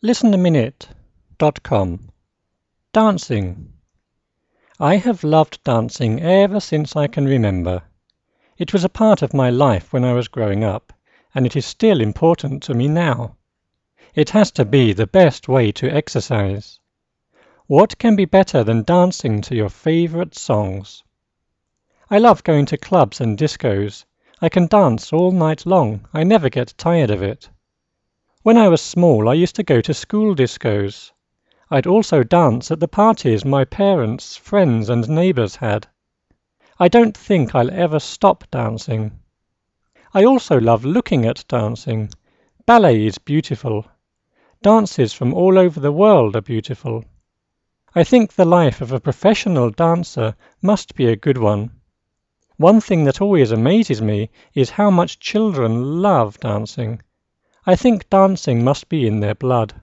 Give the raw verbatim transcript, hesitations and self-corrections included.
listen a minute dot com. Dancing. I have loved dancing ever since I can remember. It was a part of my life when I was growing up, and it is still important to me now. It has to be the best way to exercise. What can be better than dancing to your favorite songs? I love going to clubs and discos. I can dance all night long. I never get tired of it. When I was small, I used to go to school discos. I'd also dance at the parties my parents, friends, and neighbors had. I don't think I'll ever stop dancing. I also love looking at dancing. Ballet is beautiful. Dances from all over the world are beautiful. I think the life of a professional dancer must be a good one. One thing that always amazes me is how much children love dancing. I think dancing must be in their blood.